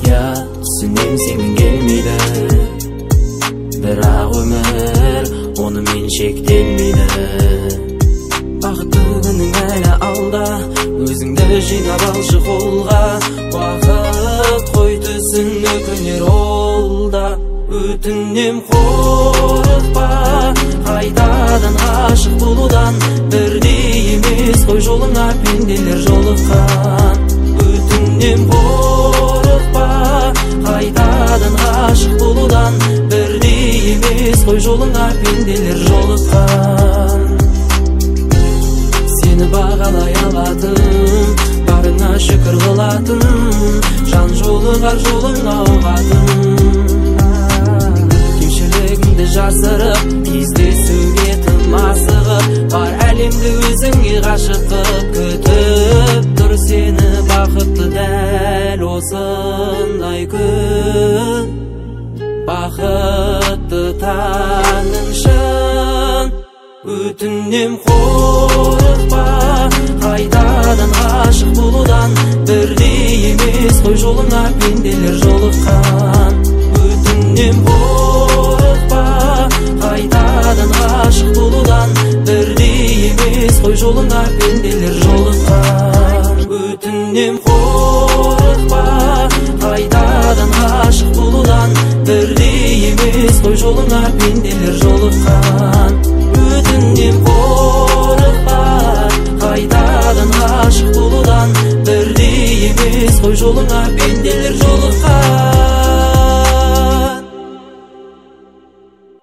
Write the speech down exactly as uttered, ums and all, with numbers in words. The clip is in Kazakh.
Я түсінем сенің келмейді, бірақ өмір онымен шектелмейді. Бақытты күнің әлі алда, өзіңді жинап алшы қолға. Уақыт қой түсін өкінер олда. Өтінем қорықпа қайтадан ғашық болудан, бірдей емес қой жолыңа пенделер жолыққан. Өтінем қорықпа қайтадан ғашық болудан, бірдей емес қой жолыңа пенделер жолыққан. Сені бағалай алатын, барына шүкір қылатын, жан жолығар жолыңа оғатын. Кемшілігіңді жасырып, кездесуге тым асығып, бар әлемді өзіңе ғашық қып, күтіп тұр сені бақытты дәл осындай күн. Бақытты таңың шын. Өтінем қорықпа қайтадан ғашық болудан, бірдей емес қой жолыңа пенделер жолыққан. Өтінем қорықпа қайтадан ғашық болудан, бірдей емес қой жолыңа пенделер жолыққан. Өтінем қорықпа қайтадан ғашық болудан, бірдей емес қой жолыңа пенделер жолыққан. Өтінем қорықпа қайтадан ғашық болудан, бірдей емес қой жолыңа пенделер жолыққан.